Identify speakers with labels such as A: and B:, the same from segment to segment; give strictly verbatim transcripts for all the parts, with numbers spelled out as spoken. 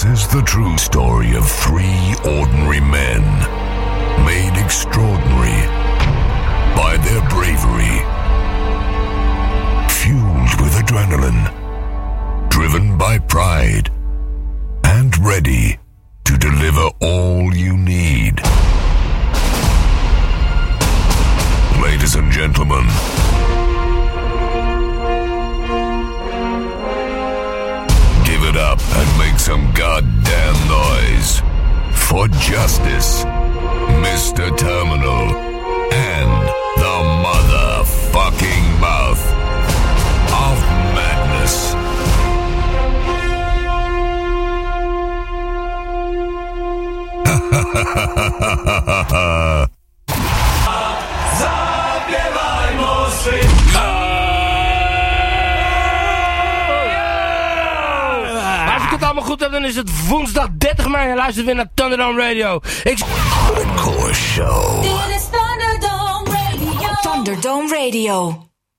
A: This is the true story of three ordinary men made extraordinary by their bravery, fueled with adrenaline, driven by pride, and ready to deliver all you need. Ladies and gentlemen, give it up and make some goddamn noise for Justice, Mister Terminal, and the motherfucking mouth of madness. Ha ha ha ha ha ha ha. Zabiewajmo swym.
B: Als ik het allemaal goed heb, dan is het woensdag dertig mei en luister weer naar Thunderdome Radio. Ik...
A: Hardcore Show.
C: Dit is Thunderdome Radio. Thunderdome Radio.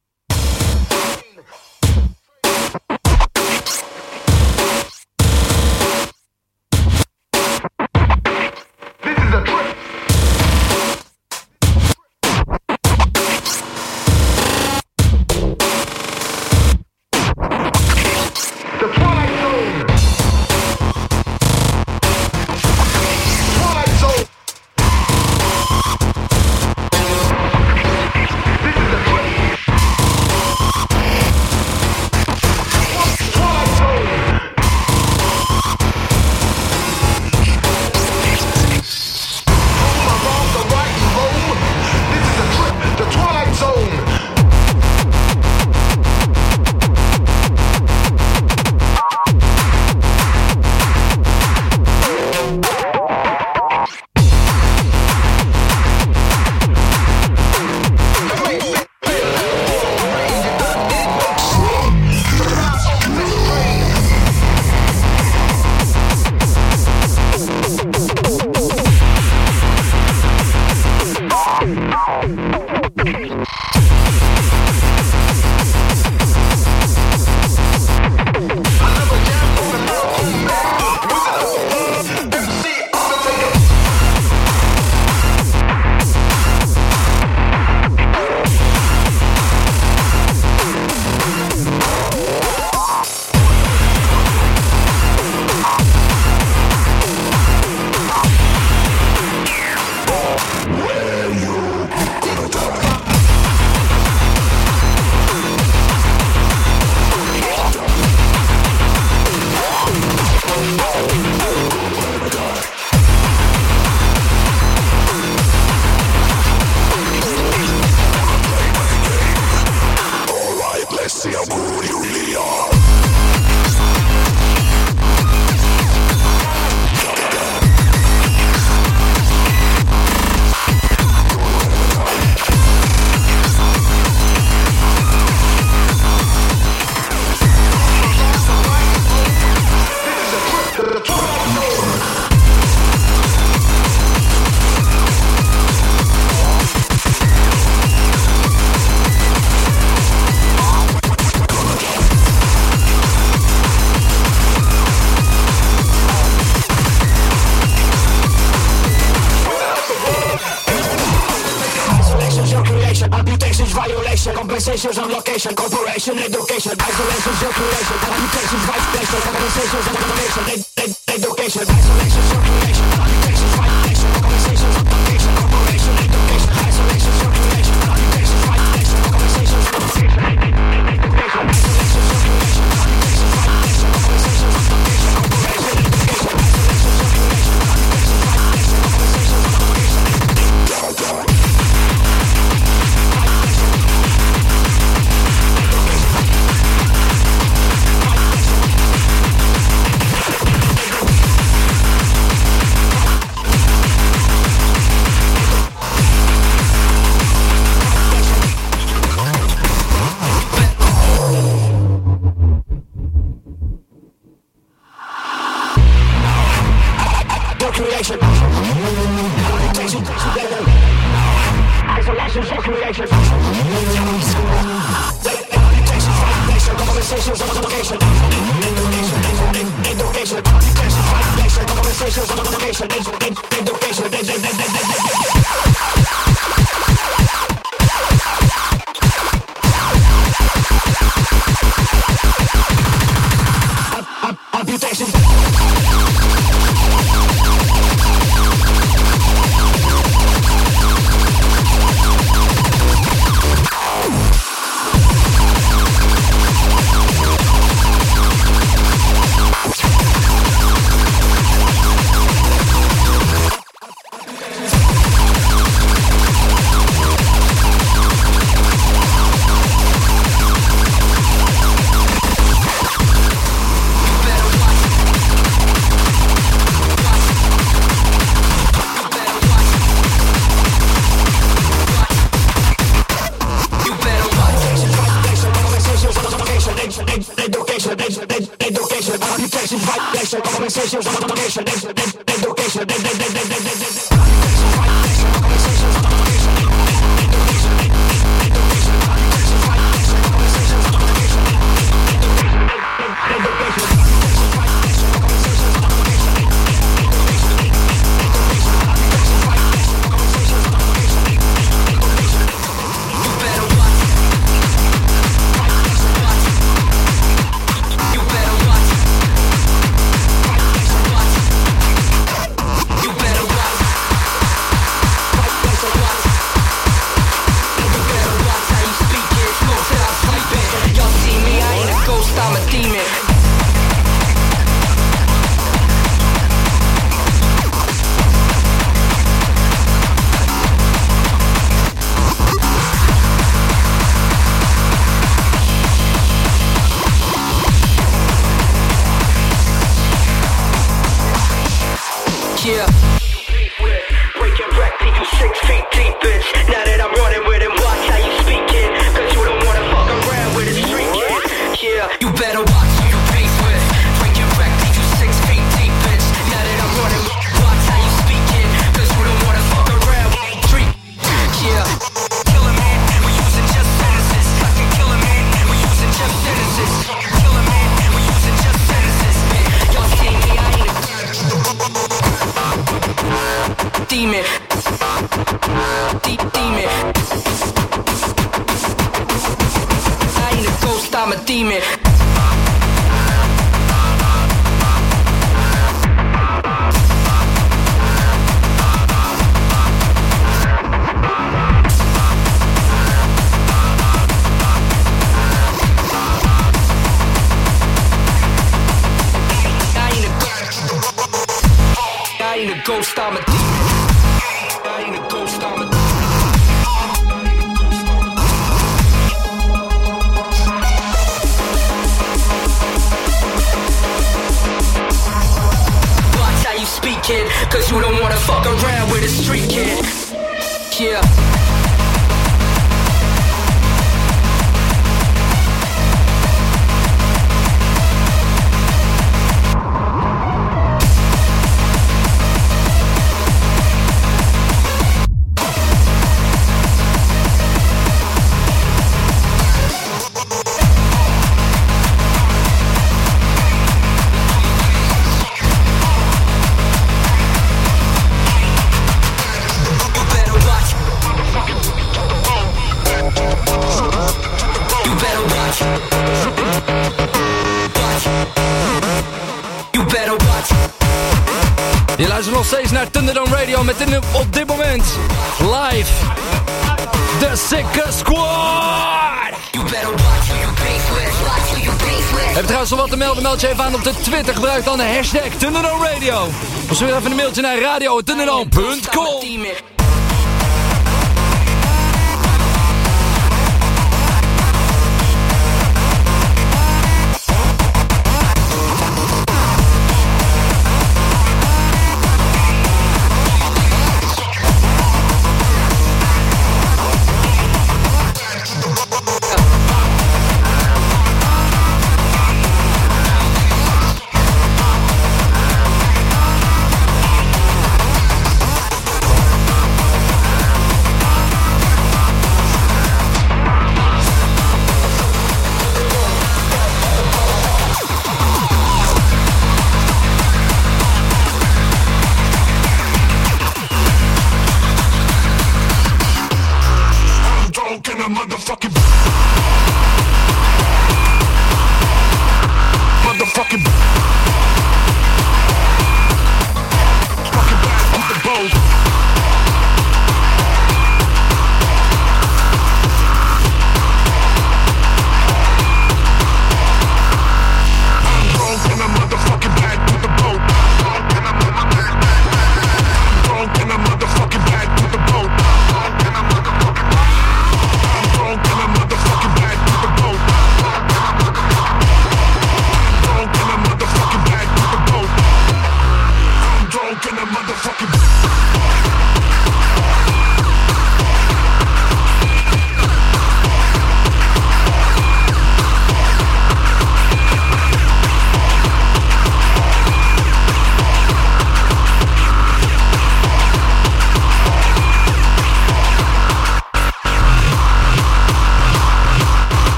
D: Compensations on location, corporation, education, isolation, circulation, computations, violation, compensations on location, education, isolation, circulation, computations, violation, compensations on location, corporation, education, isolation, circulation, computations, violation, compensations on location, education, isolation, circulation, computations, violation, compensations on location, corporation, education, isolation, circulation, computations, violation, compensations on location. Creation, isolation, creation, conversations on location, education, education, education, education, education, vibration, conversations, education, education, ghost, I'm a demon. I ain't a ghost, I'm a demon. Watch how you speak, kid, cause you don't wanna fuck around with a street kid. Yeah.
E: Je luistert nog steeds naar Thunderdome Radio met in, op dit moment live The Sicker Squad. Heb je trouwens nog wat te melden? Meld je even aan op de Twitter. Gebruik dan de hashtag Thunderdome Radio. Of stuur even een mailtje naar radio punt thunderdome punt com.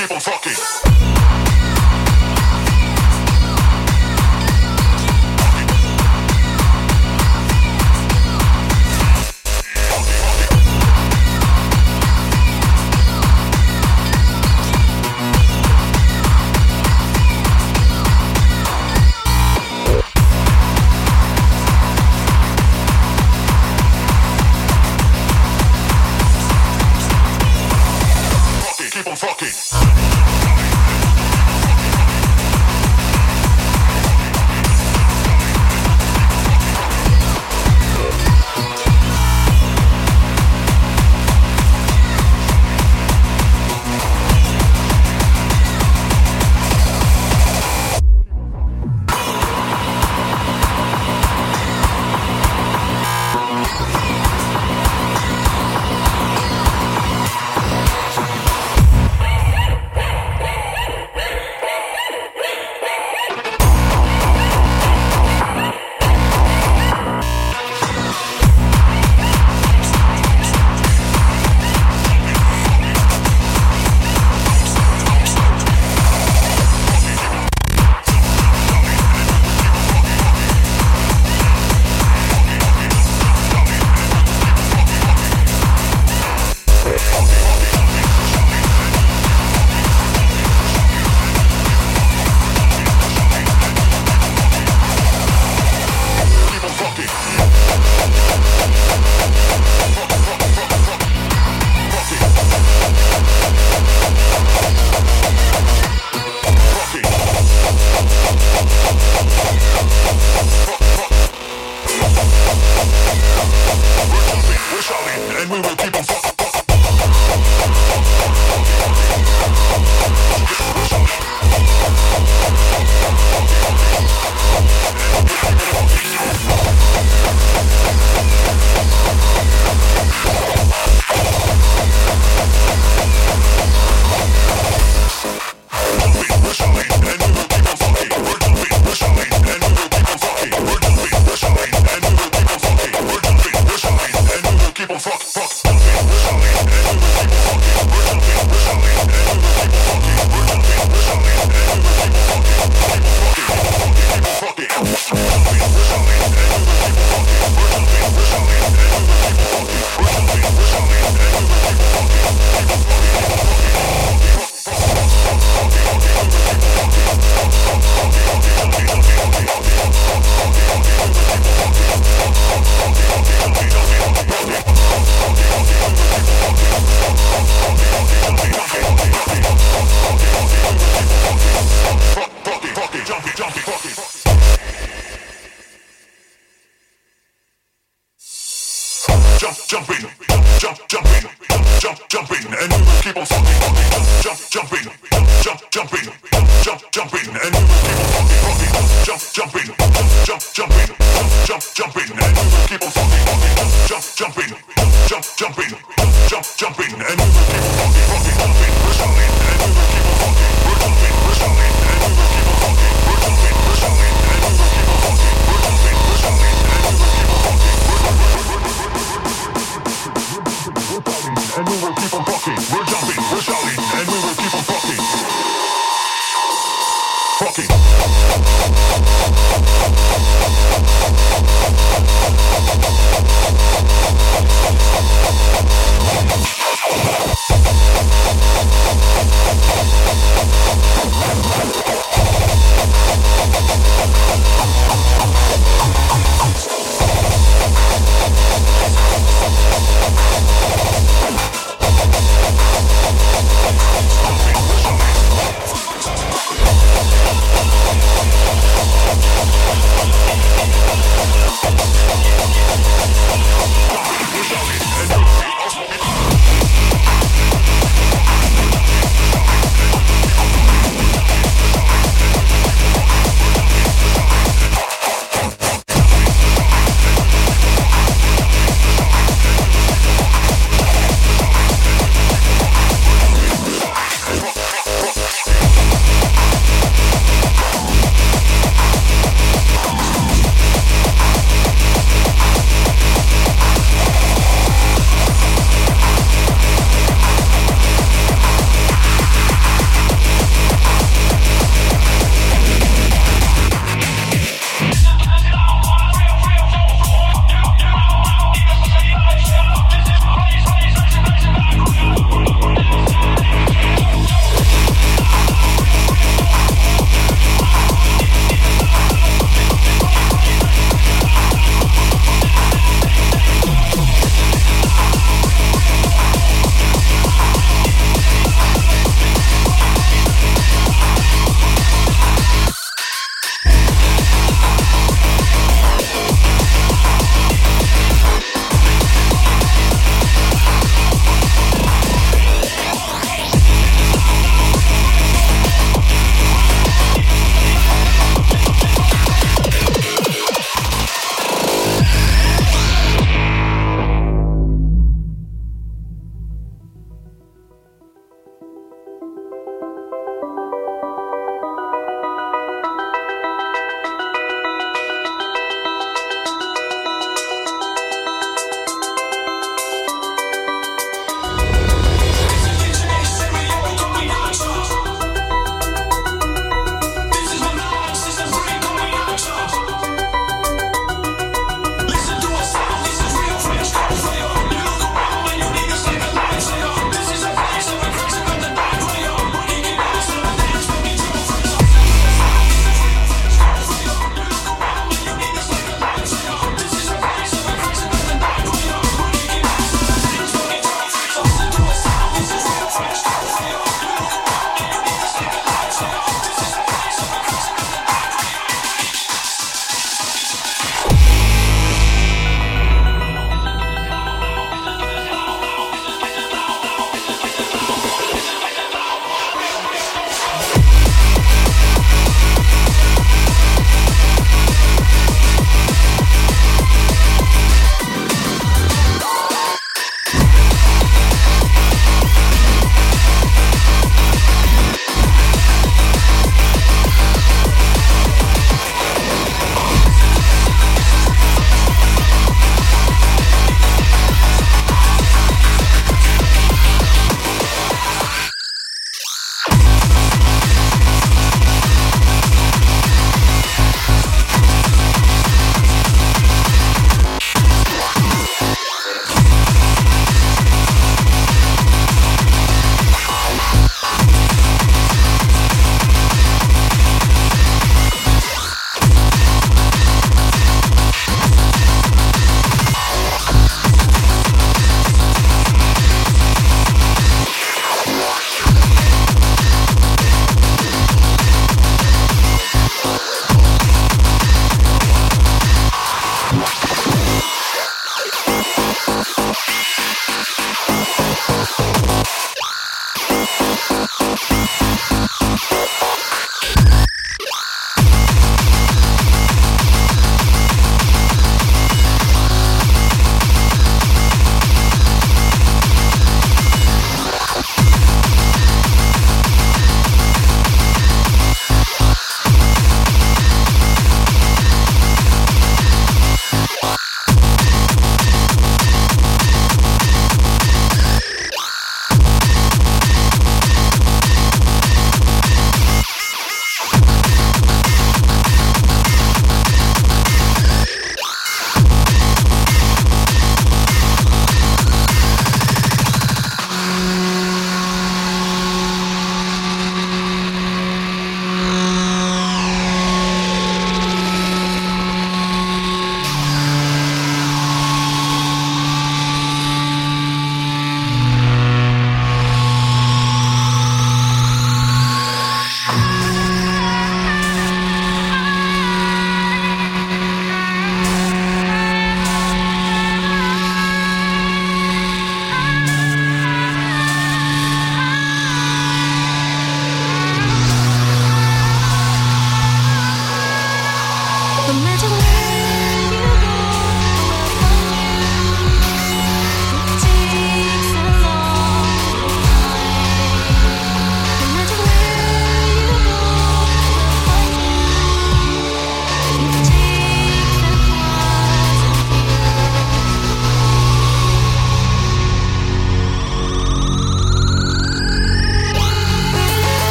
A: keep on fucking.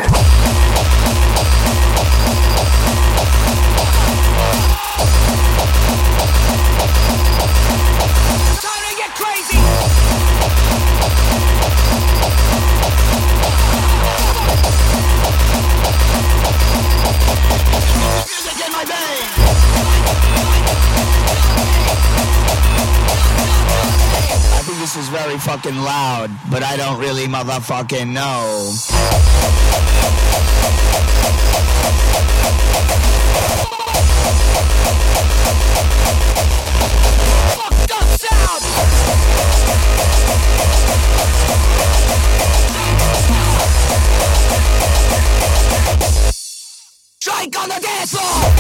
F: This is very fucking loud, but I don't really motherfucking know. Fucked up sound! Strike on the dance floor!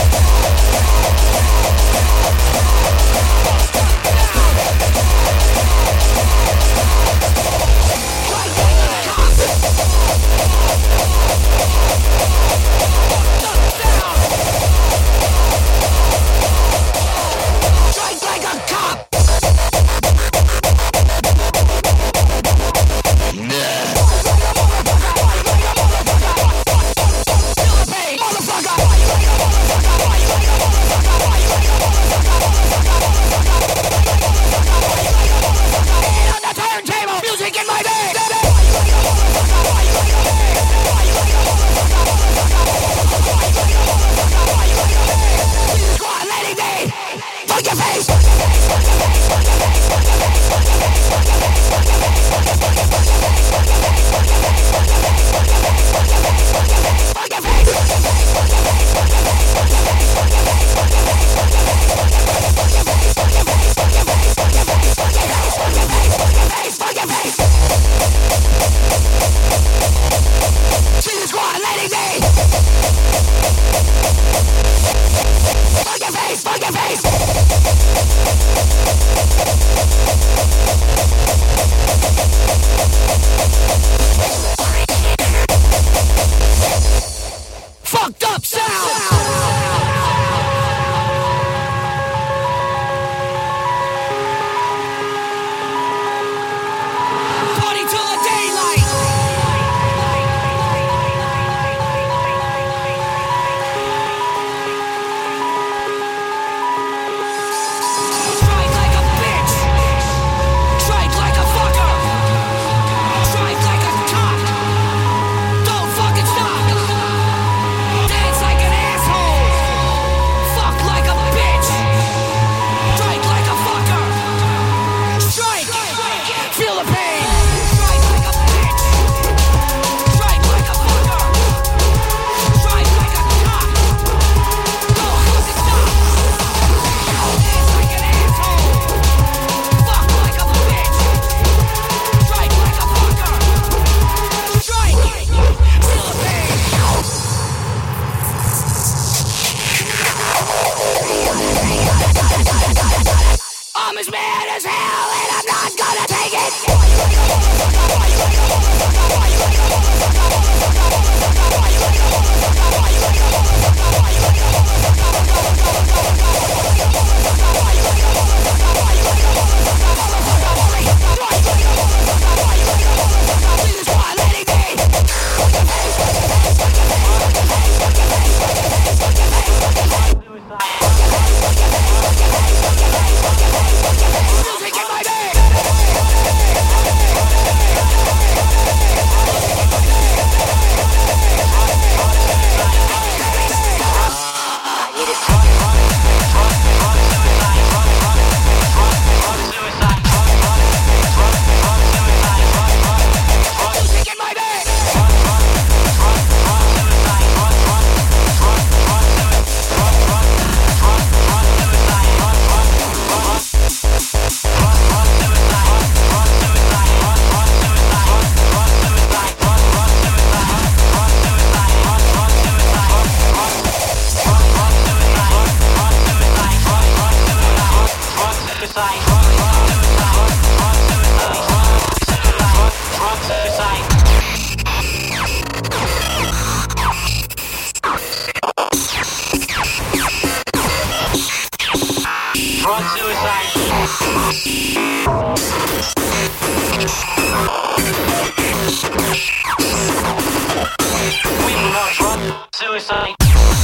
D: Suicide.
G: suicide.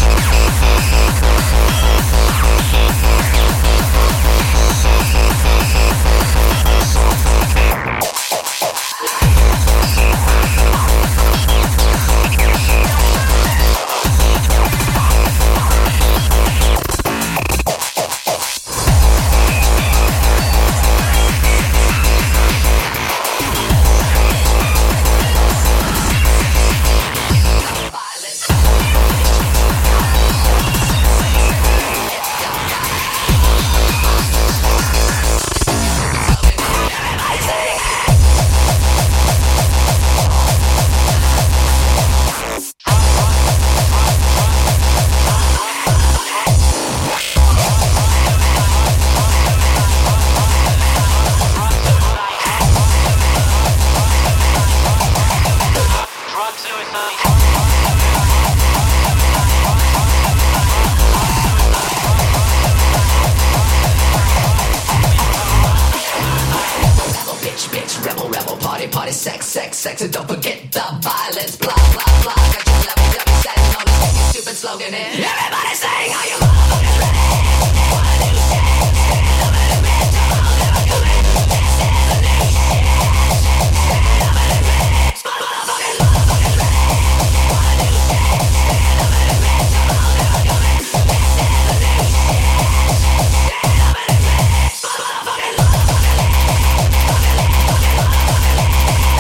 D: Sex, and don't forget the violence. Blah, blah, blah. Got you loving, loving, setting on this stupid slogan. And everybody saying how you motherfucking ready. Wanna do shit? Stand up in the bed, come on, never come in. Let's have a new shit. Stand up in the bed, smart motherfucking, motherfucking ready. Wanna do shit? Stand up in the bed, come on, never come in. Let's have a new shit. Stand up in the bed, smart motherfucking, motherfucking ready. Fucking ready, fucking motherfucking ready.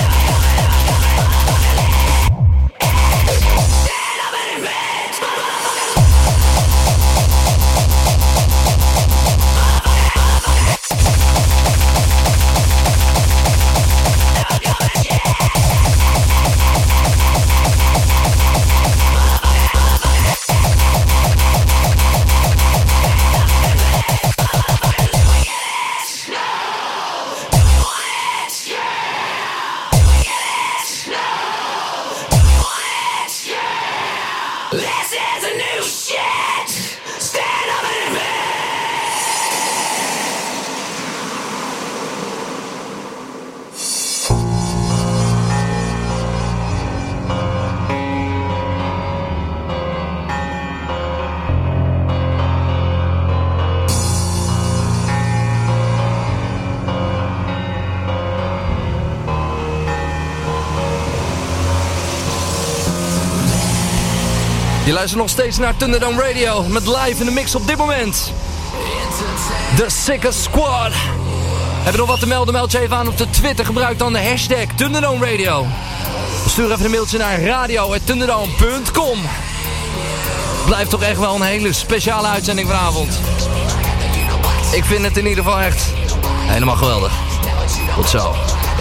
E: Je luistert nog steeds naar Thunderdome Radio met live in de mix op dit moment. The Sickest Squad. Heb je nog wat te melden? Meld je even aan op de Twitter. Gebruik dan de hashtag Thunderdome Radio. Stuur even een mailtje naar radio at thunderdome punt com. Blijft toch echt wel een hele speciale uitzending vanavond. Ik vind het in ieder geval echt helemaal geweldig. Tot zo.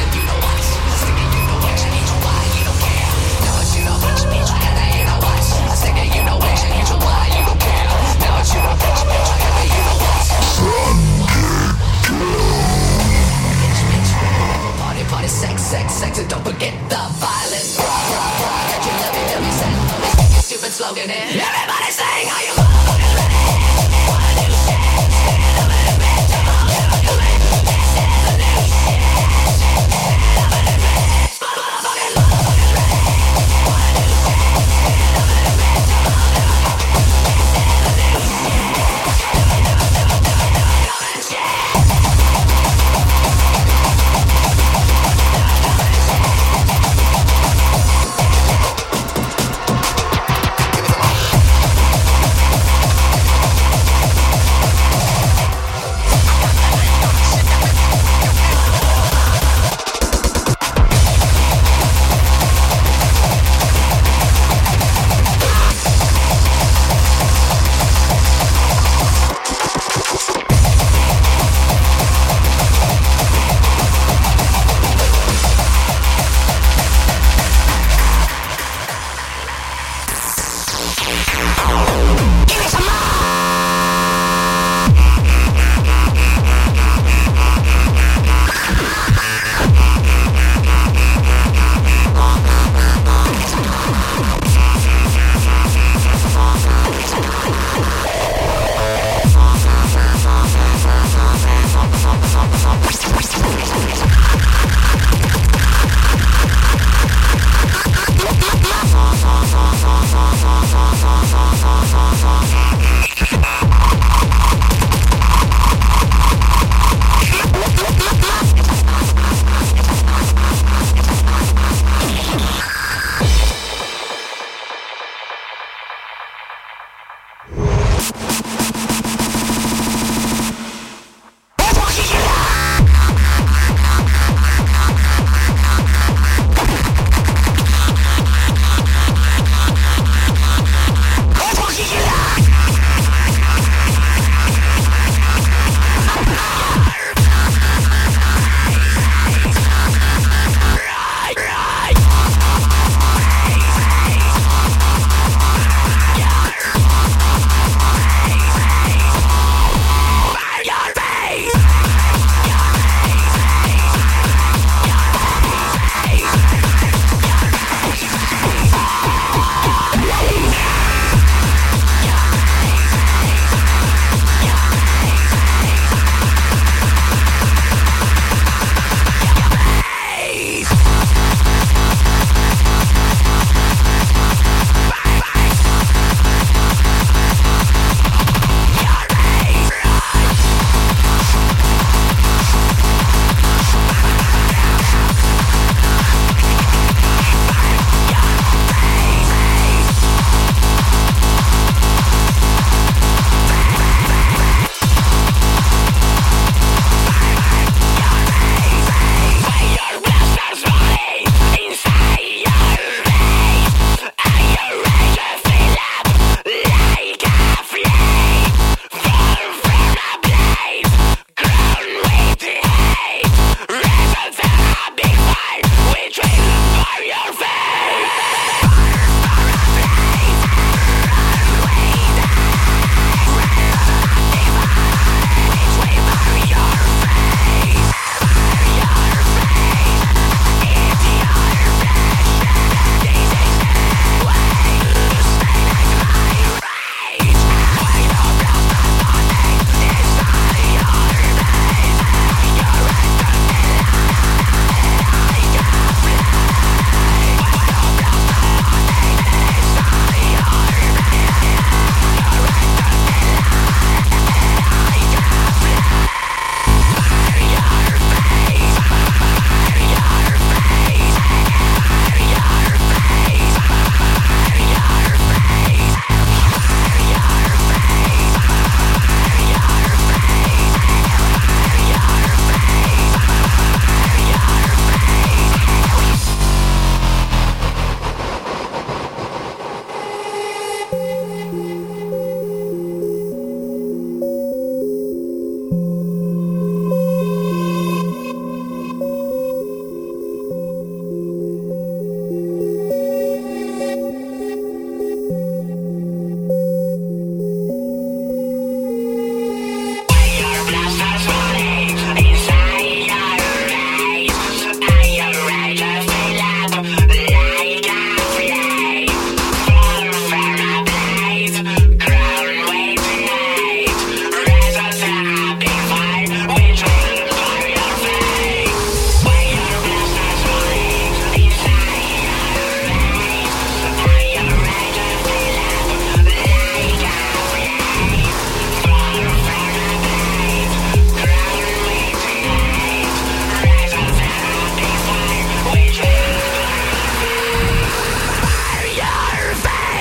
D: Sex, sex, sex, and don't forget the violence. Got you loving, loving, setting on this stupid slogan. And everybody saying how you motherfucking ready. Wanna do shit? Stand up in the bed, come on, never come in. Let's have a new shit. Stand up in the bed, smart motherfucking, motherfucking ready. Wanna do shit? Stand up in the bed, come on, never come in. Let's have a new shit. Never, never, never, never, never coming shit.
H: Bye.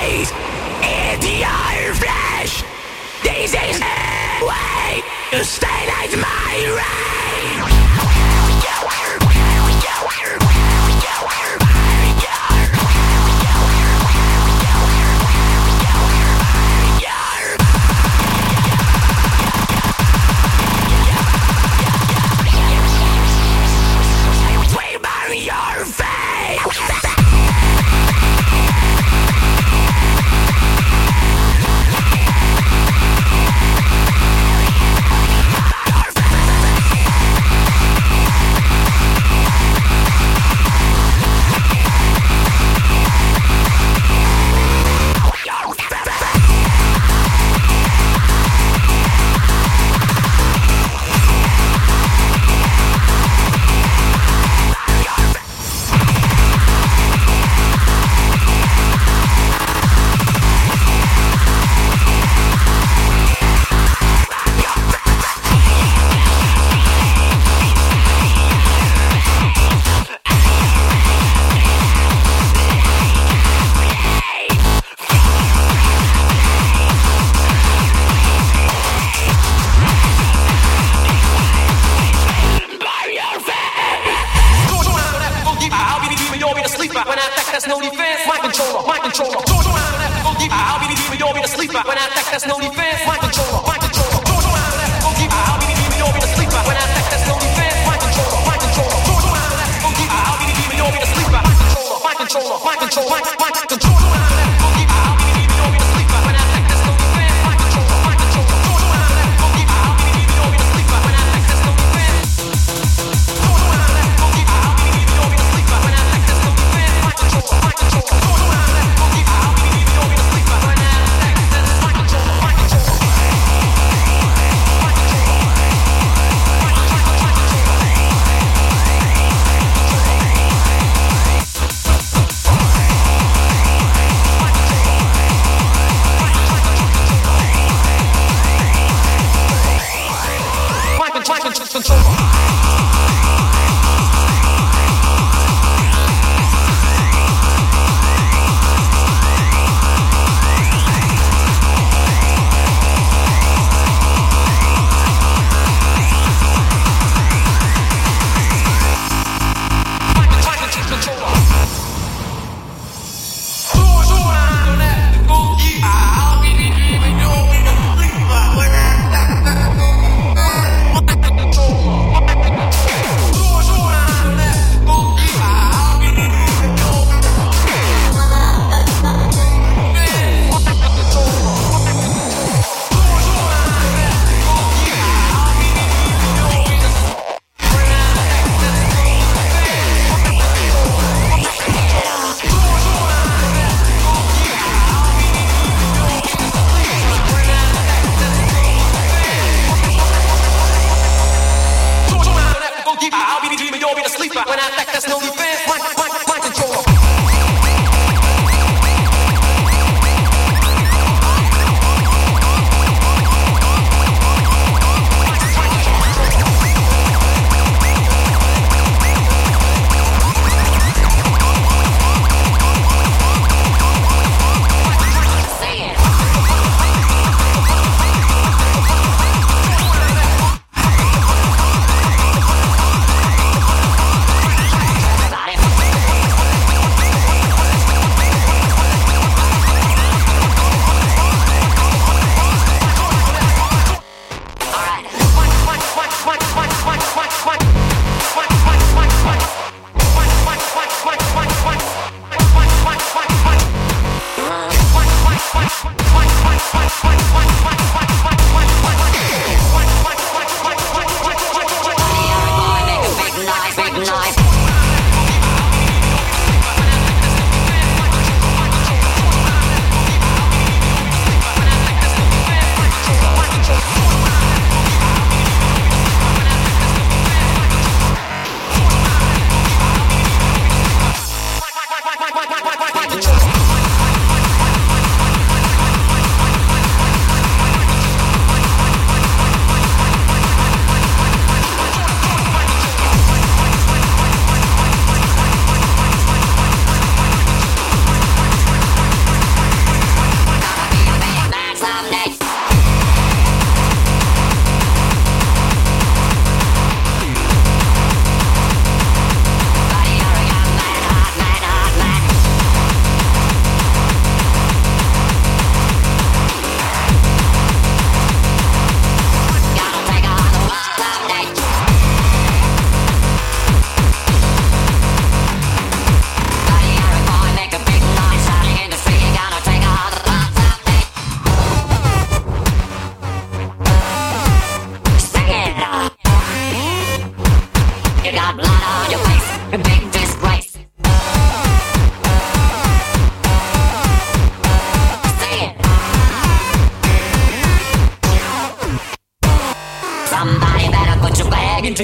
D: eyes into your flesh. This is the way to stay my reign. Your face.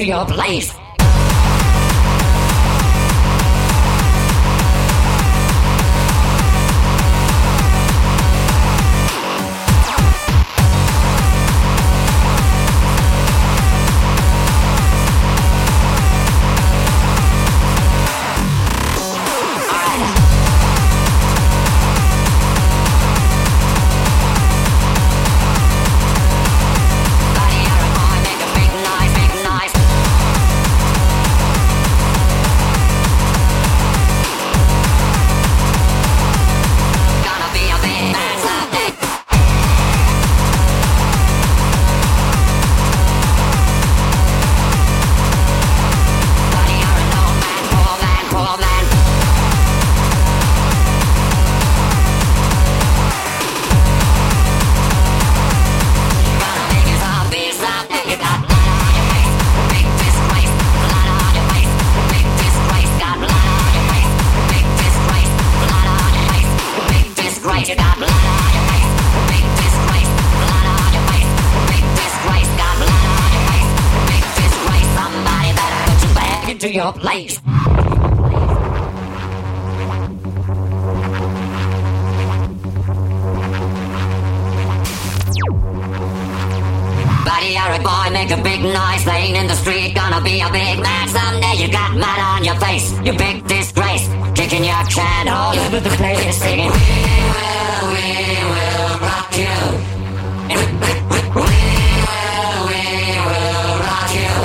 G: to your place. To your place. Buddy, you're a boy, make a big noise, playing in the street, gonna be a big man someday. You got mud on your face, you big disgrace, kicking your can all over the place, singing, we will, we will rock you. We will, we will rock you.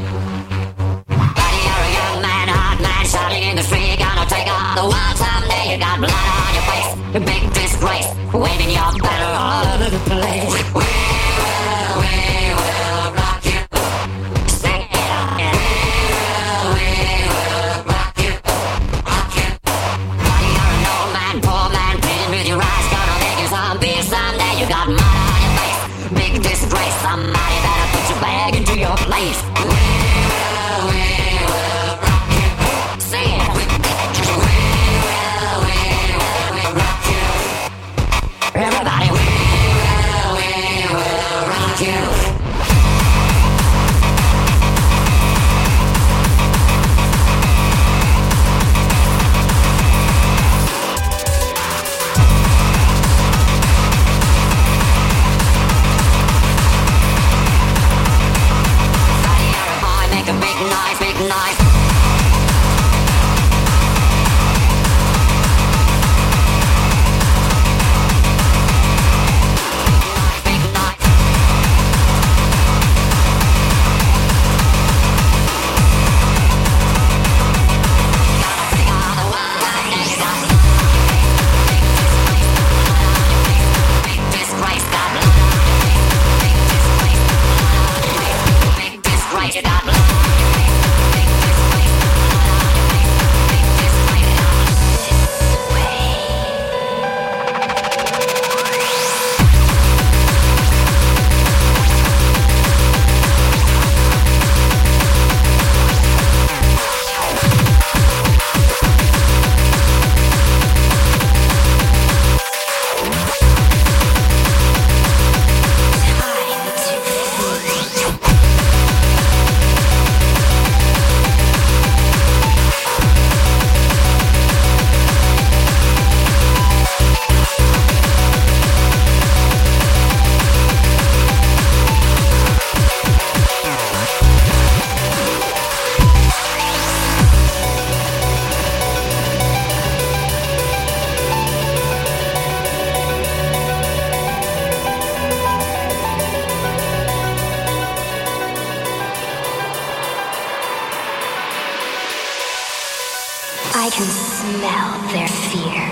G: Shouting in the street, gonna take on the world someday. You got blood on your face, a big disgrace, waving your banner all over the place. We will, we will rock you. Sing it again. We will, we will rock you, rock you. Buddy, you're an old man, poor man, pleading with your eyes, gonna make you some beer someday. You got mud on your face, big disgrace, somebody better put your bag into your place. We will, we will rock you. Say it. We will, we will, we rock you. Everybody, we will, we will rock you. Buddy, you're a boy, make a big noise, big noise. You got blood.
H: I can smell their fear.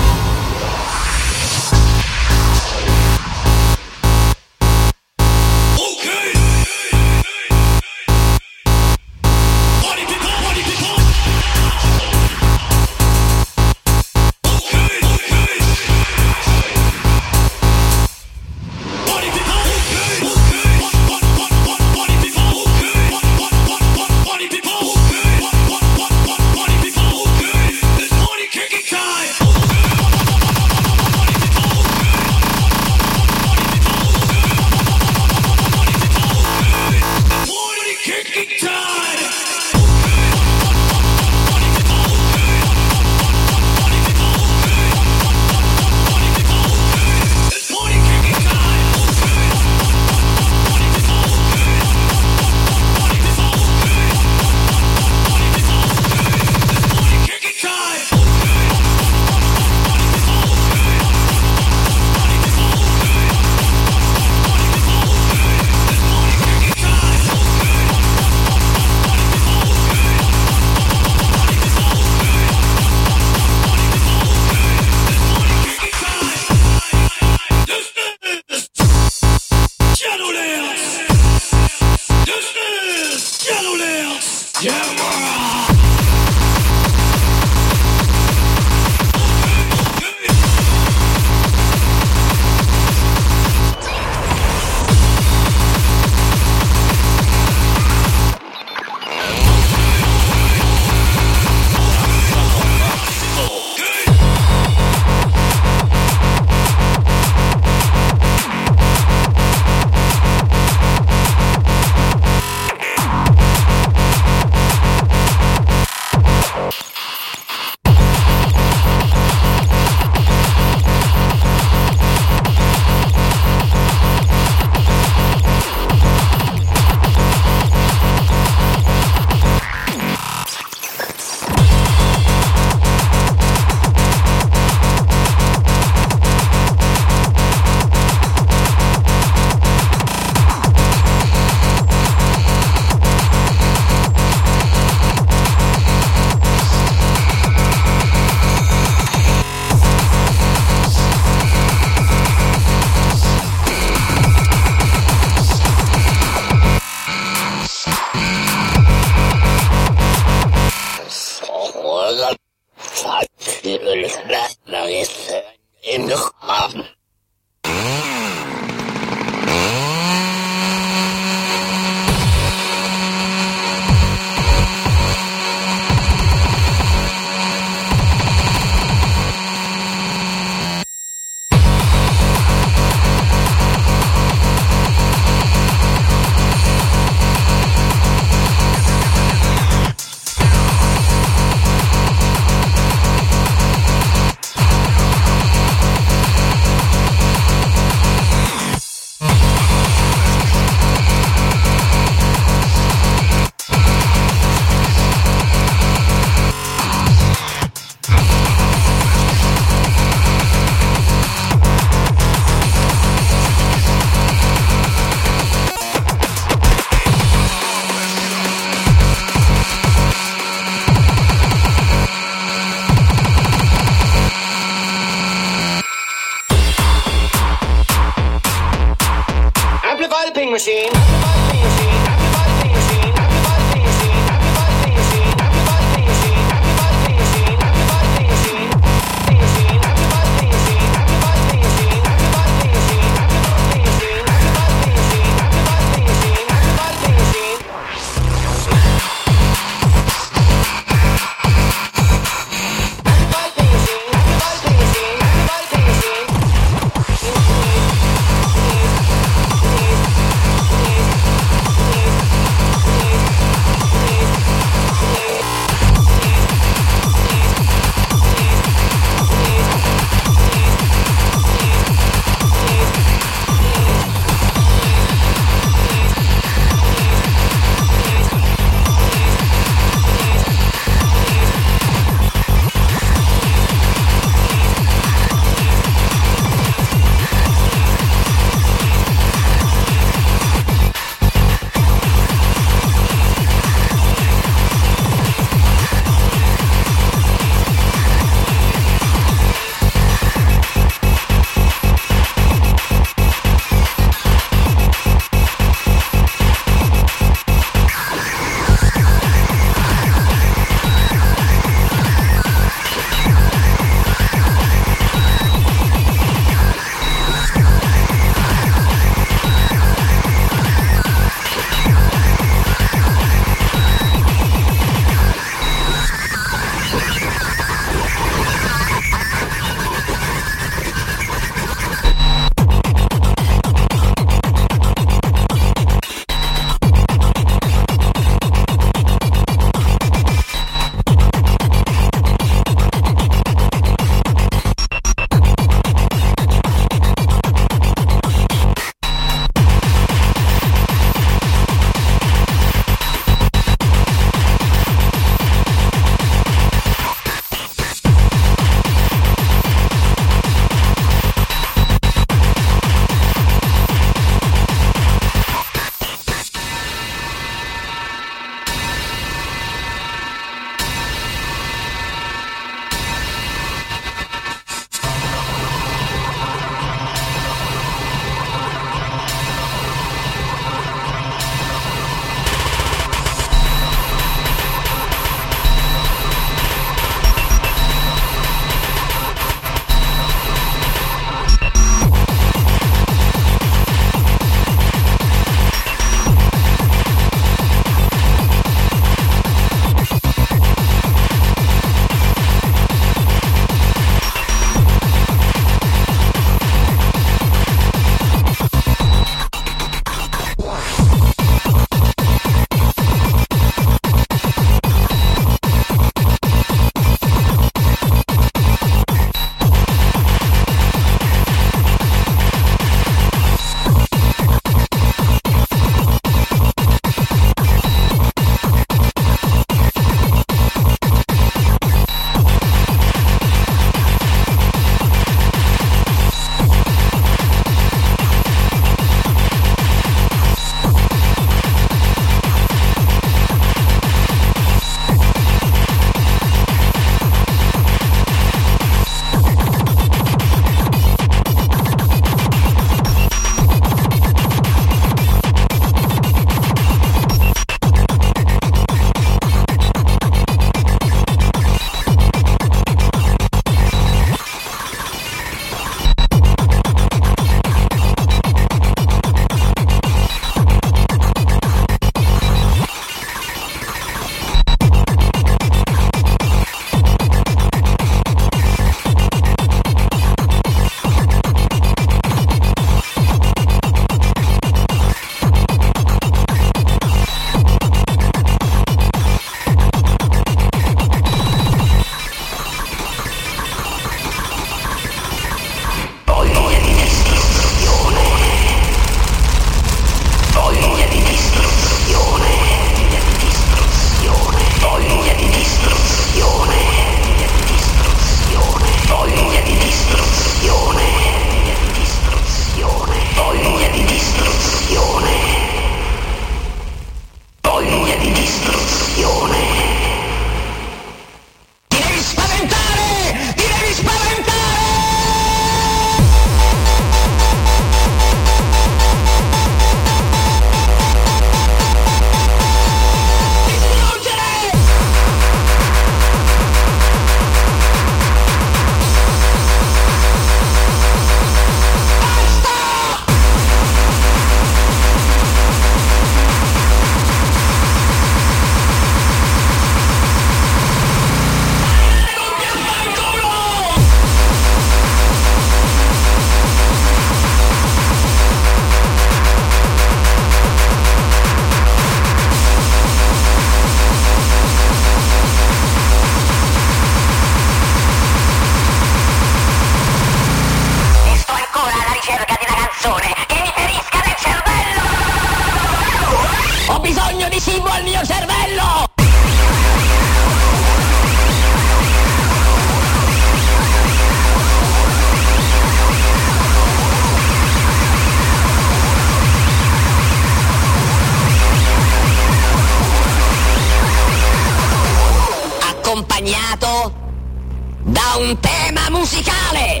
G: accompagnato da un tema musicale.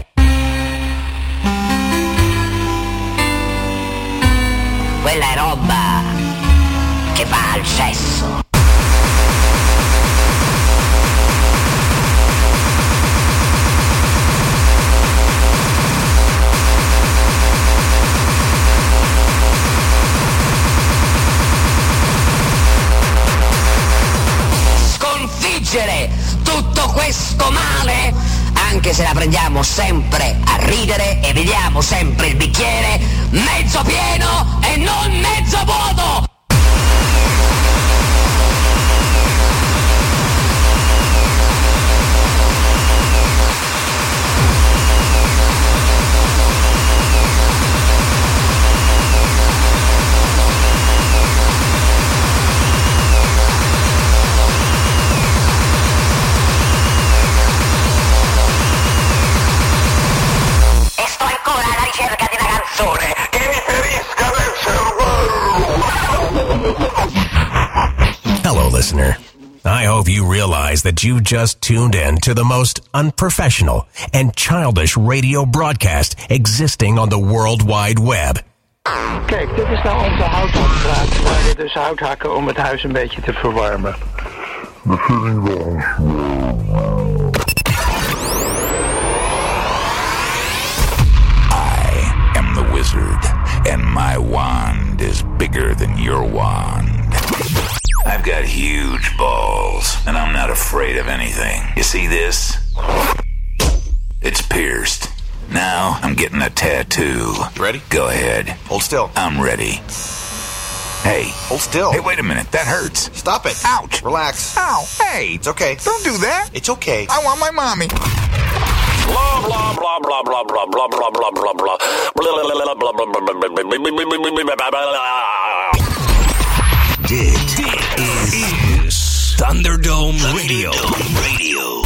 G: Quella è roba che va al cesso. Sconfiggere tutto questo male, anche se la prendiamo sempre a ridere e vediamo sempre il bicchiere mezzo pieno e non mezzo vuoto.
A: Che mi ferisca nel cervello.
I: Hello, listener. I hope you realize that you just tuned in to the most unprofessional and childish radio broadcast existing on the World Wide Web.
J: Kijk, dit is nou onze houthakdraad waar we dus hout hakken om het huis een beetje te verwarmen.
A: The wizard, and my wand is bigger than your wand. I've got huge balls, and I'm not afraid of anything. You see this? It's pierced. Now I'm getting a tattoo.
K: Ready?
A: Go ahead.
K: Hold still.
A: I'm ready. Hey.
K: Hold still.
A: Hey, wait a minute. That hurts.
K: Stop it.
A: Ouch.
K: Relax.
A: Ow. Hey.
K: It's okay.
A: Don't do that.
K: It's okay.
A: I want my mommy. Blah blah blah blah blah blah blah blah blah blah blah blah. Dit is Thunderdome Radio. Radio.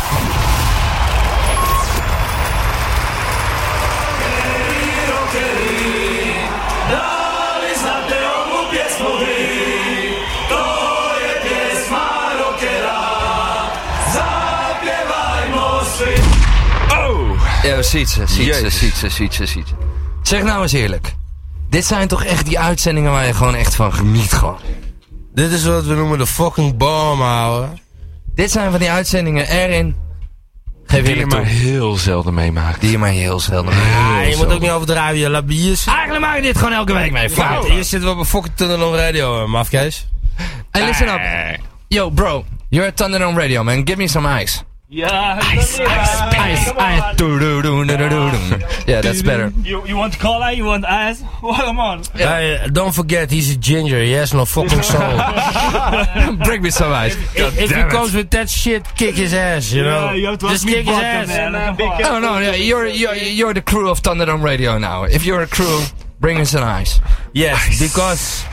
E: Ja, ziet ze, ziet ze, ziet ze, ziet ze, ziet ze. Zeg nou eens eerlijk. Dit zijn toch echt die uitzendingen waar je gewoon echt van geniet gewoon.
B: Dit is wat we noemen de fucking bomb, ouwe.
E: Dit zijn van die uitzendingen erin. Geef
L: die je maar heel zelden meemaakt.
E: Die je maar heel zelden meemaakt.
B: Ja, je moet ook niet overdrijven, je labiers.
E: Eigenlijk maak je dit gewoon elke week mee.
B: Ja, hier zitten we op een fucking Thunderdome Radio, mafkees.
E: Hey, listen up. Yo, bro. You're at Thunderdome Radio, man. Give me some ice.
M: Yeah,
E: ice, ice, ice, ice. Do, do, do, do, do, do. Yeah, that's better.
M: You, you want cola? You want ice? Well, come on.
B: Yeah. Hey, don't forget, he's a ginger. He has no fucking soul.
E: Bring me some ice.
B: If, if he comes with that shit, kick his ass, you know?
M: Yeah, you have to
B: just kick his ass.
M: Man. Man.
E: No, no, yeah, you're, you're, you're the crew of Thunderdome Radio now. If you're a crew, bring us some ice.
B: Yes, ice. Because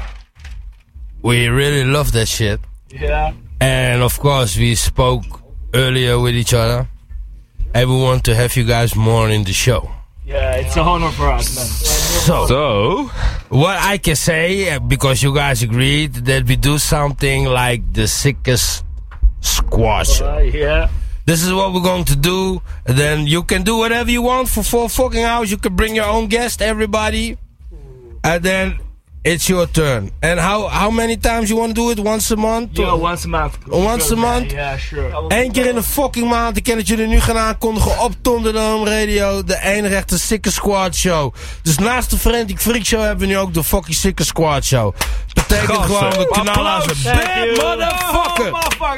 B: we really love that shit.
M: Yeah.
B: And of course, we spoke earlier with each other, and we want to have you guys more in the show.
M: Yeah, it's a honor for us, man.
B: So,
L: so,
B: what I can say, because you guys agreed, that we do something like the Sickest Squad show.
M: Uh, yeah.
B: This is what we're going to do. And then you can do whatever you want for four fucking hours. You can bring your own guest, everybody. And then it's your turn. And how how many times you want to do it? Once a month?
M: Yeah, once a month.
B: Once a month?
M: Yeah, sure.
B: Eén keer in de fucking maand. Ik ken dat jullie nu gaan aankondigen op Thunderdome Radio. De enige echte Sickest Squad show. Dus naast de Frantic Freak Show hebben we nu ook de fucking Sickest Squad show. Betekent
L: Gassen.
B: gewoon, we knallen als een bad motherfucker.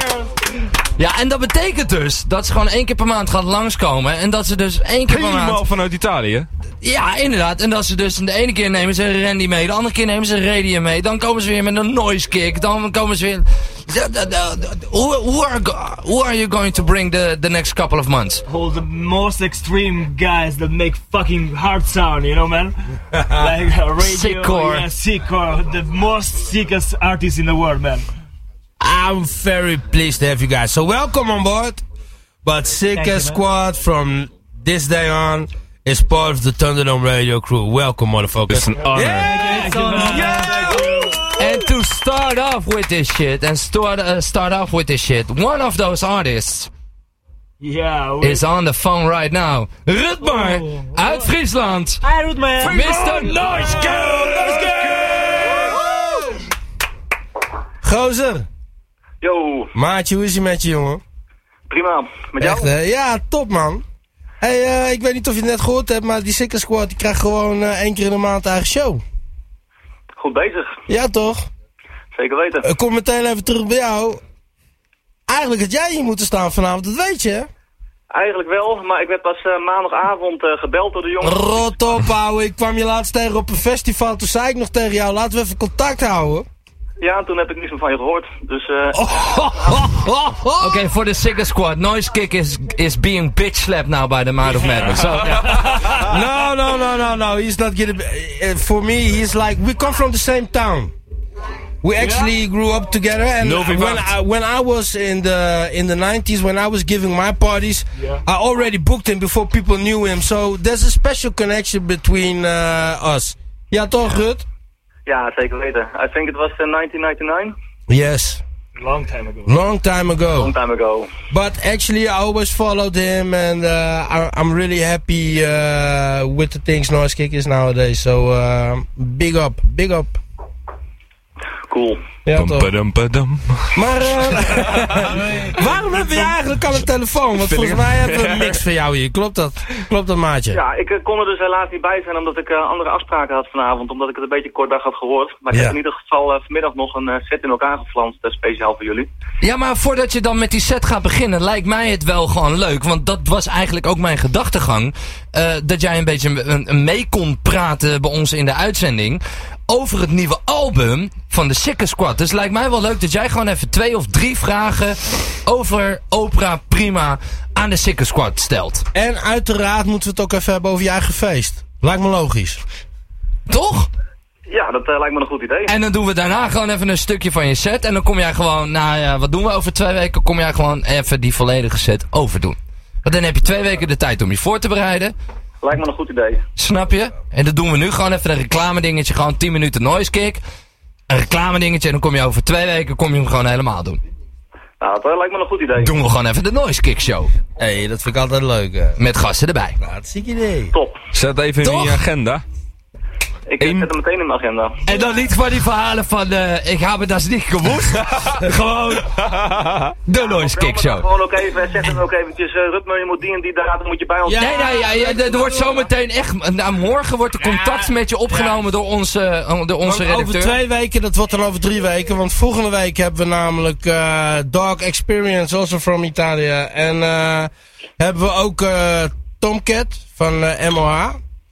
E: Ja, en dat betekent dus dat ze gewoon één keer per maand gaan langskomen. En dat ze dus één keer per maand...
L: Helemaal vanuit Italië?
E: Ja, inderdaad. En dat ze dus de ene keer nemen ze Randy mee, de andere keer nemen ze Radium mee. Dan komen ze weer met een noise kick. Dan komen ze weer... Who, who, are, who are you going to bring the, the next couple of months?
M: All the most extreme guys that make fucking hard sound, you know, man? Like uh, radio,
E: Sickcore.
M: yeah, Sickcore, the most sickest artists in the world, man.
B: I'm very pleased to have you guys. So welcome on board. But Sickest Squad from this day on is part of the Thunderdome Radio crew. Welcome, motherfuckers.
L: It's an honor.
B: Yeah,
M: Thank you, man.
B: Yeah.
E: And to start off with this shit, and start, uh, start off with this shit, one of those artists
M: Yeah, we...
E: is on the phone right now. Rutmer
M: Oh.
E: uit Friesland.
M: Hi, Rutmer.
E: mister Noiske!
B: Gozer.
K: Yo.
B: Maatje, hoe is het met je, jongen?
K: Prima. Met jou?
B: Echt, hè? Ja, top, man. Hey, uh, ik weet niet of je het net gehoord hebt, maar die Sicker Squad die krijgt gewoon uh, één keer in de maand eigen show.
K: Goed bezig.
B: Ja, toch?
K: Zeker weten.
B: Ik kom meteen even terug bij jou. Eigenlijk had jij hier moeten staan vanavond, dat weet je, hè?
K: Eigenlijk wel, maar ik werd pas uh, maandagavond uh, gebeld door de jongen.
B: Rot op, ouwe. Ik kwam je laatst tegen op een festival, toen zei ik nog tegen jou, laten we even contact houden.
K: Ja, en toen heb ik niets meer van je gehoord. Dus eh...
E: Oké, okay, for the Sicker Squad, Noise Kick is, is being bitch slapped now by the Mouth of Madness. So, yeah.
B: No, no, no, no, no. He's not getting... Uh, for me, he's like... We come from the same town. We actually yeah. grew up together, and
L: no,
B: when I, when I was in the in the nineties, when I was giving my parties, yeah. I already booked him before people knew him. So there's a special connection between uh, us. Ja, toch, Rut?
K: Ja, zeker weten. I think it was in nineteen ninety-nine.
B: Yes.
M: Long time ago.
B: Long time ago.
K: Long time ago.
B: But actually, I always followed him, and uh, I, I'm really happy uh, with the things Noise Kick is nowadays. So uh, big up, big up.
K: Cool.
B: Ja, toch.
L: Badum,
B: Maar uh, waarom heb je eigenlijk aan de telefoon? Want volgens mij hebben we een mix van jou hier. Klopt dat? Klopt dat, maatje?
K: Ja, ik uh, kon er dus helaas niet bij zijn omdat ik uh, andere afspraken had vanavond. Omdat ik het een beetje kort dag had gehoord. Maar ik
E: Ja.
K: heb in ieder geval uh, vanmiddag nog een uh, set in elkaar geflanst, uh, speciaal voor jullie.
E: Ja, maar voordat je dan met die set gaat beginnen, lijkt mij het wel gewoon leuk. Want dat was eigenlijk ook mijn gedachtegang. Uh, dat jij een beetje een, een mee kon praten bij ons in de uitzending over het nieuwe album van de Sicker Squad. Dus het lijkt mij wel leuk dat jij gewoon even twee of drie vragen over Opera Prima aan de Sicker Squad stelt.
B: En uiteraard moeten we het ook even hebben over je eigen feest. Lijkt me logisch.
E: Toch?
K: Ja, dat uh, lijkt me een goed idee.
E: En dan doen we daarna gewoon even een stukje van je set. En dan kom jij gewoon, nou ja, wat doen we over twee weken? Kom jij gewoon even die volledige set overdoen. Want dan heb je twee weken de tijd om je voor te bereiden.
K: Lijkt me een goed idee.
E: Snap je? En dat doen we nu gewoon even een reclame dingetje. Gewoon tien minuten Noise Kick. Een reclame dingetje en dan kom je over twee weken kom je hem gewoon helemaal doen.
K: Nou, dat uh, lijkt me een goed idee.
E: Doen we gewoon even de Noise Kick show.
B: Hé, hey, dat vind ik altijd leuk. Hè.
E: Met gasten erbij.
B: Nou, dat zie ik idee.
K: Top.
L: Zet even
E: Toch?
L: in je agenda.
K: Ik Eén... zet hem meteen in mijn agenda.
E: En dan niet van die verhalen van, uh, ik heb het dat niet gewoest. Gewoon de Noise Kick show.
K: Gewoon ook even, zeg hem ook eventjes, uh, Rutmer, je moet die en die datum moet je bij ons.
E: Ja, nee, nee, ja, ja, er wordt zometeen echt, nou, morgen wordt er contact ja, met je opgenomen ja. door onze, door onze redacteur.
B: Over twee weken, dat wordt dan over drie weken, want volgende week hebben we namelijk uh, Dog Experience, also from Italia. En uh, hebben we ook uh, Tomcat van uh, M O H.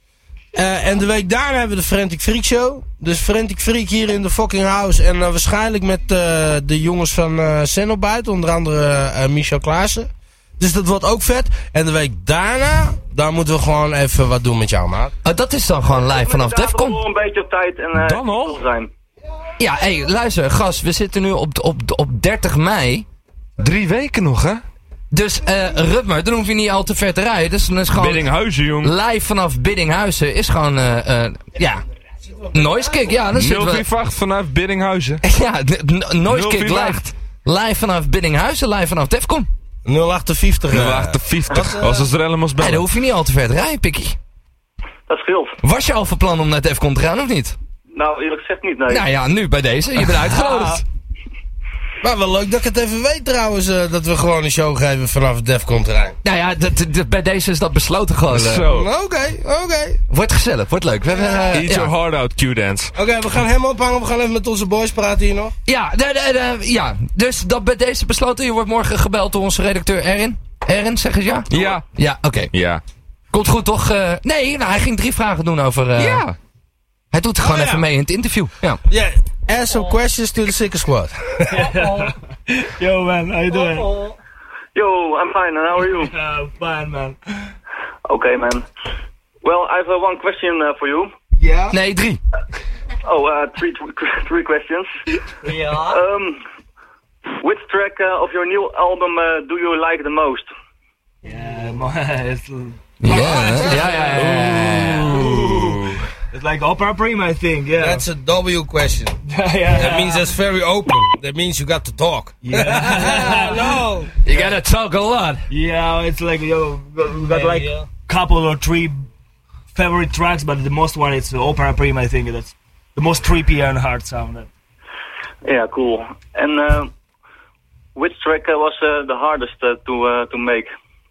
B: Uh, en de week daarna hebben we de Frantic Freak Show. Dus Frantic Freak hier in de fucking house. En uh, waarschijnlijk met uh, de jongens van uh, Cenobite. Onder andere uh, Michel Klaassen. Dus dat wordt ook vet. En de week daarna, daar moeten we gewoon even wat doen met jou, maat.
E: Uh, dat is dan gewoon live vanaf Defcon.
K: Een beetje op tijd en uh,
L: dan al?
K: Zijn.
E: Ja, hé, hey, luister, gast. We zitten nu op, op, op dertig mei.
L: Drie weken nog, hè?
E: Dus, uh, Rutmer, dan hoef je niet al te ver te rijden. Dus dan is gewoon
L: Biddinghuizen, jong.
E: Live vanaf Biddinghuizen is gewoon, uh, uh, ja, Noise Kick. Ja, dan
L: nul vier acht vanaf Biddinghuizen.
E: Ja, Noise Kick live. Live vanaf Biddinghuizen, live vanaf Defcon.
B: nul achtenvijftig.
L: nul achtenvijftig, als het er helemaal bellen.
E: Nee, dan hoef je niet al te ver te rijden, Pikkie.
K: Dat scheelt.
E: Was je al van plan om naar Defcon te gaan, of niet?
K: Nou, eerlijk gezegd niet, nee.
E: Nou ja, nu bij deze. Je bent uitgenodigd.
B: Maar wel leuk dat ik het even weet trouwens, uh, dat we gewoon een show geven vanaf het Defcon terrein.
E: Nou ja, d- d- bij deze is dat besloten gewoon. Uh.
L: Zo.
B: Oké, okay, oké. Okay.
E: Wordt gezellig, wordt leuk. We hebben, uh,
L: Eat
E: ja.
L: your heart out, Q-dance.
B: Oké, okay, we gaan hem ophangen, we gaan even met onze boys praten hier nog.
E: Ja, de, de, de, ja. Dus dat bij deze besloten. Je wordt morgen gebeld door onze redacteur Erin. Erin, zeg eens ja?
L: Ja.
E: Ja, oké. Okay.
L: Ja.
E: Komt goed toch? Uh, nee, nou, hij ging drie vragen doen over... Uh,
L: ja.
E: Hij doet er gewoon
B: oh,
E: even
B: ja.
E: mee in het interview. Ja.
B: Yeah, ask some questions to the Sicker Squad.
M: Yo man, how you doing?
K: Yo, I'm fine, and how are you?
M: Yeah, I'm fine man.
K: Okay man. Well, I have uh, one question uh, for you.
B: Yeah?
E: Nee, drie.
K: Oh, uh, three, three questions.
M: Yeah.
K: Um, which track uh, of your new album uh, do you like the most?
M: Yeah, man, it's...
E: Ja, ja, ja, ja.
B: Oeh.
M: It's like opera prima, I think. Yeah.
B: That's a W question.
M: yeah.
B: That means that's very open. That means you got to talk.
M: Yeah.
B: No.
E: You gotta talk a lot.
M: Yeah, it's like yo, we got like a couple or three favorite tracks, but the most one is opera prima. I think that's the most trippy and hard sound.
K: Yeah, cool. And uh, which track uh, was uh, the hardest uh, to uh, to make?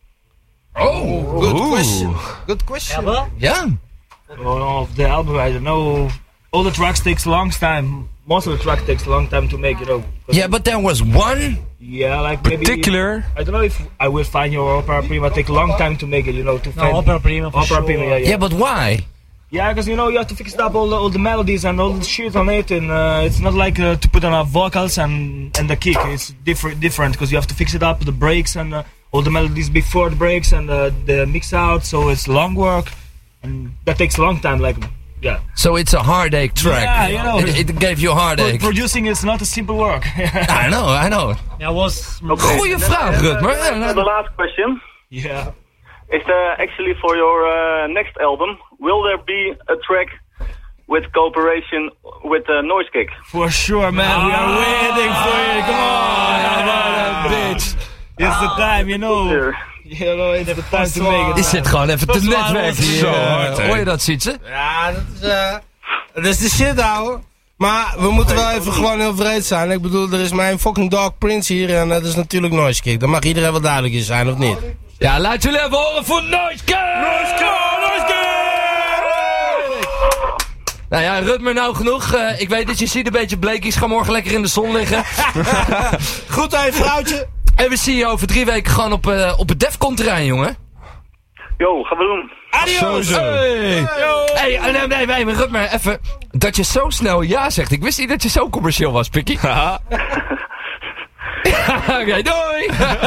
B: Oh, good
E: Ooh.
B: question. Good question.
E: Yeah.
M: Of the album, I don't know. All the tracks takes a long time. Most of the track takes a long time to make, you know.
E: Yeah, but there was one
M: Yeah, like maybe
L: particular.
M: I don't know if I will find your opera prima. Take a long time to make it, you know, to find
N: opera prima for
M: opera
N: sure.
M: prima. Yeah, yeah.
E: Yeah, but why?
M: Yeah, because you know you have to fix up all the, all the melodies and all the shit on it, and uh, it's not like uh, to put on our vocals and and the kick. It's different, different because you have to fix it up, the breaks and uh, all the melodies before the breaks and uh, the mix out. So it's long work, and that takes a long time. Like, yeah.
E: So it's a heartache track.
M: Yeah, you know.
E: It, it gave you a
M: Pro-
E: heartache.
M: producing is not a simple work.
E: I know, I know.
N: Ja, was...
K: Okay.
E: Goeie vraag,
K: And, uh,
E: Rutmer.
K: and the last question
M: Yeah.
K: is uh, actually for your uh, next album. Will there be a track with cooperation with uh, Noise Kick?
M: For sure, man. We are waiting for it. Come on, man, bitch. It's the time, you know. You know, it's the time to make it.
E: Die zit gewoon even te
M: Dat is waar,
E: netwerken
M: dat is
E: hier.
L: zo hard, hè.
E: Hoor je dat, Sietse?
B: Ja, dat is, eh dat is de shit, ouwe. Maar we moeten wel even gewoon heel vreed zijn. Ik bedoel, er is mijn fucking dog Prince hier en dat is natuurlijk Noise Kick. Dat mag iedereen wel duidelijk in zijn, of niet?
E: Ja, laat jullie even horen voor Noise Kick! Noise Kick! Noise Kick! Nou ja, Rutmer, nou genoeg. Uh, ik weet dat je ziet een beetje bleek is. Ga morgen lekker in de zon liggen.
B: Goed aan je vrouwtje.
E: En we zien je over drie weken gewoon op, uh, op het Defcon terrein, jongen.
K: Yo, gaan we doen.
B: Adios!
E: Hey! Hey, nee, nee, nee, nee, Rutmer, even. Dat je zo snel ja zegt. Ik wist niet dat je zo commercieel was, Pikkie. Oké, okay, doei!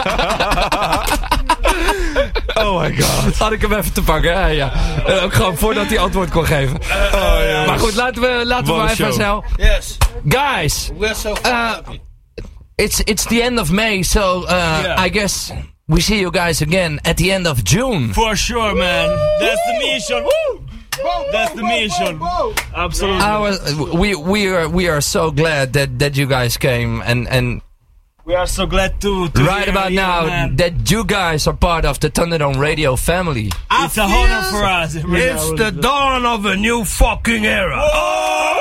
L: Oh my god.
E: Had ik hem even te pakken, hè? Ja. Uh, ook gewoon voordat hij antwoord kon geven.
L: Oh,
E: maar goed, laten we, laten we maar even
L: show.
E: snel.
B: Yes.
E: Guys,
B: We're so
E: uh, it's, it's the end of May, so uh,
M: Yeah.
E: I guess we see you guys again at the end of June.
M: For sure, man. That's the mission. Woo! That's the mission. Absolutely.
E: I was, we, we, are, we are so glad that, that you guys came and... and
M: We are so glad to, to
E: right
M: hear
E: about
M: you,
E: now
M: man.
E: that you guys are part of the Thunderdome Radio family.
M: It's a honor for us.
B: It's the dawn of a new fucking era.
M: Oh,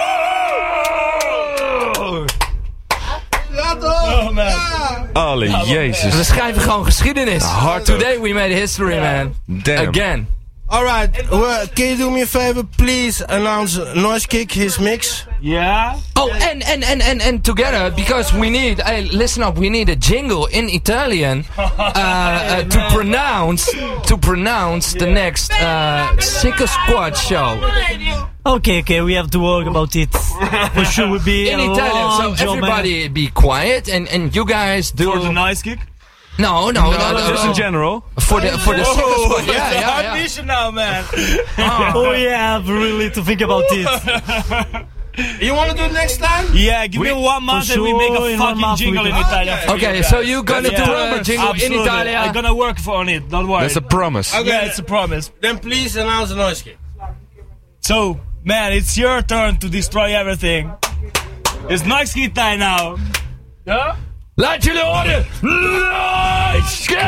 M: oh man.
L: Alle jezus.
E: We schrijven gewoon geschiedenis.
L: Hard
E: Today we made history, man.
L: Damn.
E: Again.
B: Alright, well, can you do me a favor? Please announce Noise Kick, his mix.
M: Yeah.
E: Oh, and, and, and, and, and together, because we need, hey, listen up, we need a jingle in Italian uh, uh, to pronounce to pronounce the next uh, Sicko Squad show.
N: Okay, okay, we have to work about it. For sure, will be
E: In
N: a
E: Italian,
N: long
E: so
N: job,
E: everybody be quiet and, and you guys do...
M: For the Noise Kick?
E: No, no, no, no,
L: Just
E: no.
L: in general.
E: For the, for the Sicko Squad,
M: It's
E: yeah,
M: a
E: yeah,
M: hard
E: yeah.
M: mission now, man.
N: Oh yeah, I have really to think about it.
B: You wanna do it next time?
M: Yeah, give
N: We-
M: me one month
N: for
M: and we make
N: sure,
M: a
N: in one
M: fucking
N: month we
M: jingle in
N: do-
M: Italian. for
E: Okay,
M: you
E: so
M: guys.
E: you're gonna
M: Yeah.
E: do a jingle in
M: Absolutely.
E: Italian?
M: I'm gonna work for on it, don't worry.
L: That's a promise.
B: Okay.
M: Yeah, it's a promise.
B: Then please announce the Noise Kick.
M: So, man, it's your turn to destroy everything. It's Noise Kick time now. Yeah?
E: Laat jullie horen! Noise Kick!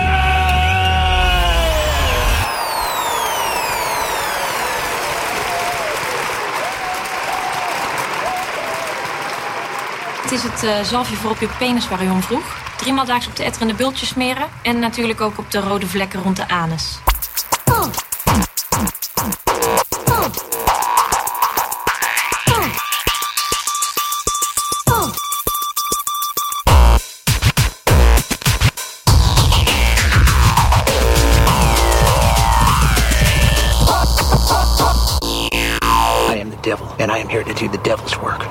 O: Het is het uh, zalfje voor op je penis waar u om vroeg. Driemaal daags op de etterende bultjes smeren. En natuurlijk ook op de rode vlekken rond de anus.
P: I am the devil, and I am here to do the devil's work.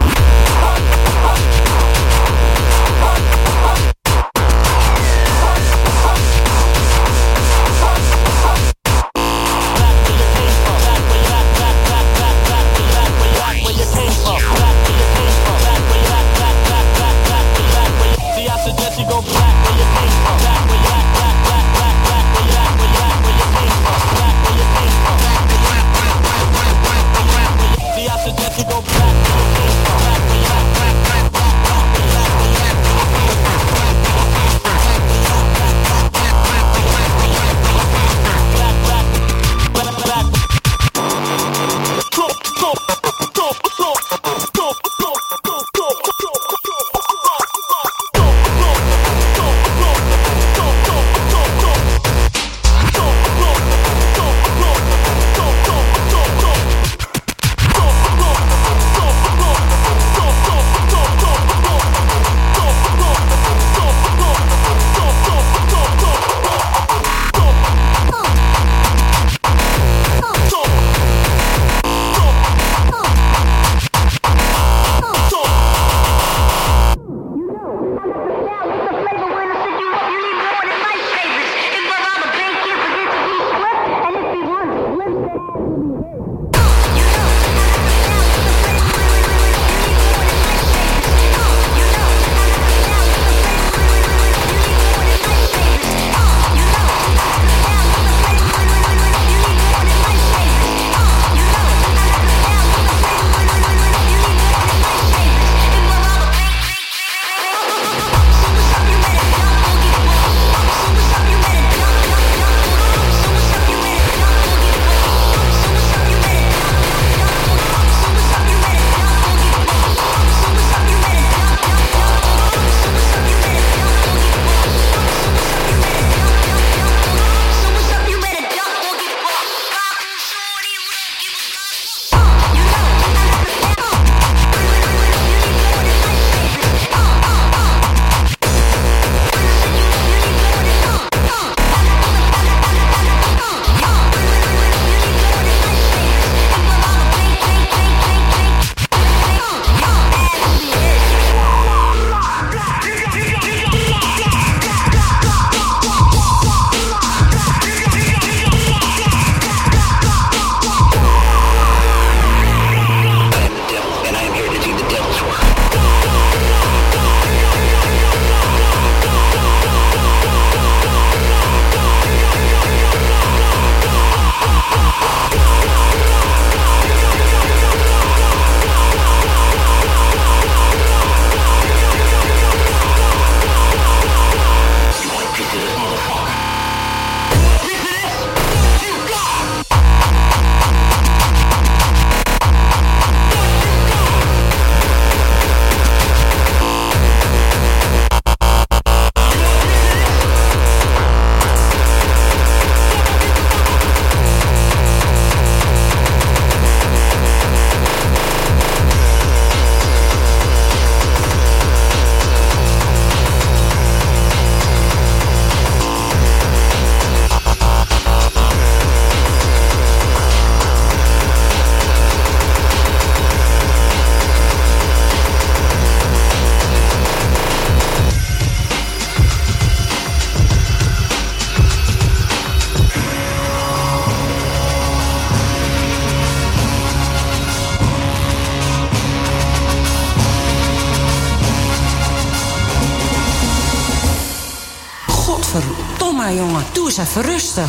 Q: Godverdomme, jongen. Doe eens even rustig.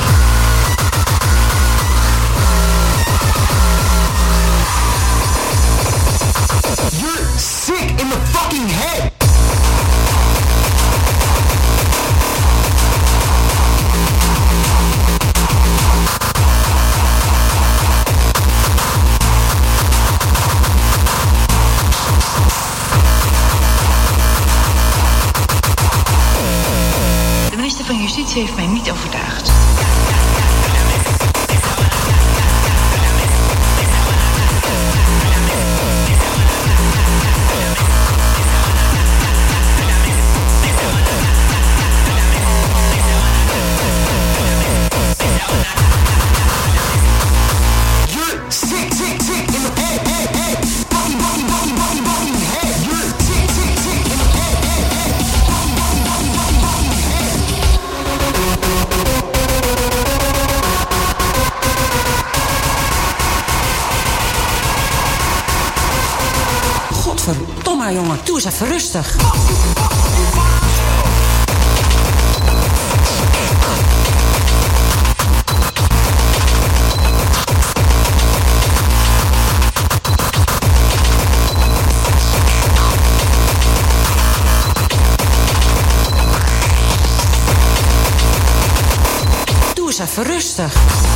D: You're sick in the fucking head.
R: De minister van Justitie heeft mij niet overtuigd.
Q: Godverdomme, jongen. Doe eens even rustig. Doe eens even rustig.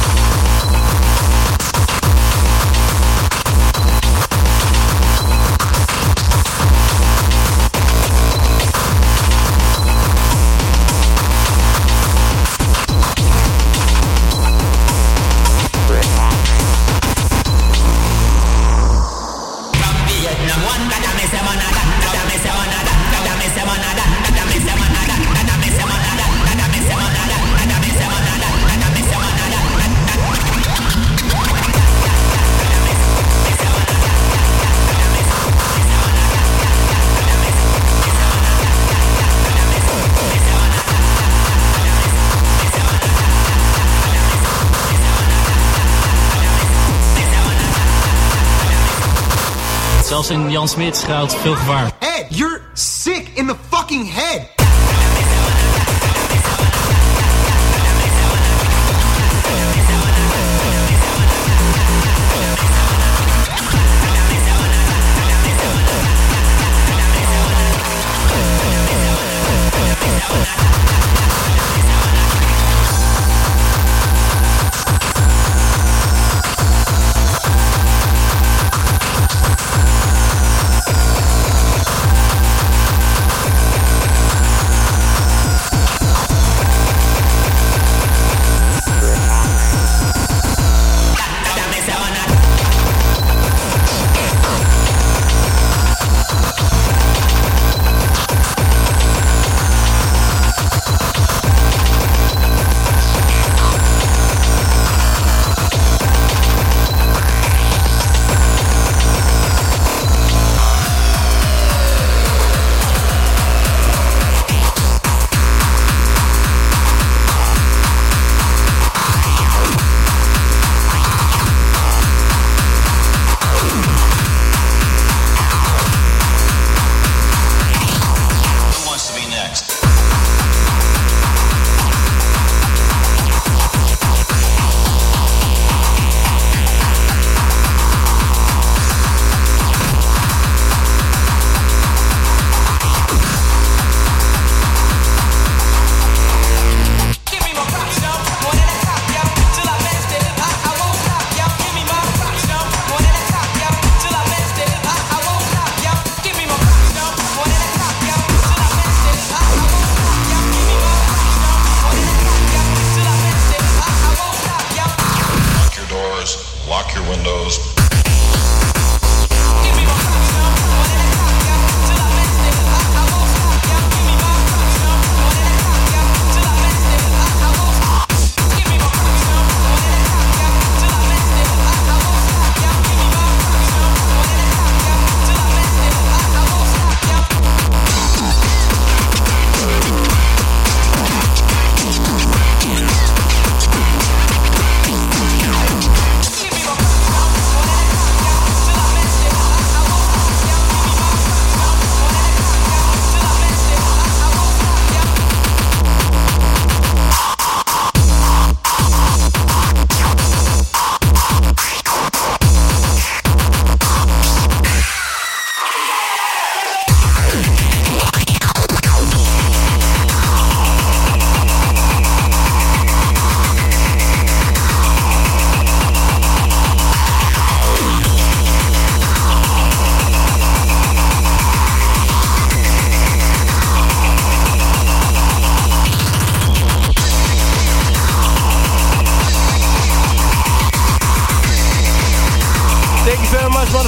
S: Zelfs in Jan Smit schuilt veel gevaar.
D: Head, you're sick in the fucking head.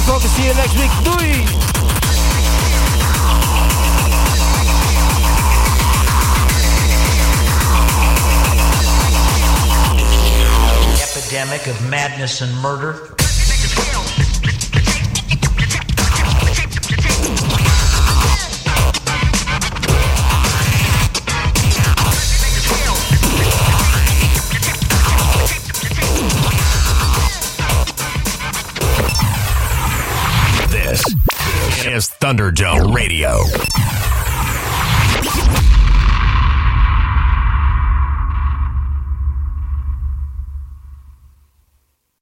B: motherfuckers. See you next week. Doei!
T: Epidemic of madness and murder.
I: This is Thunderdome Radio.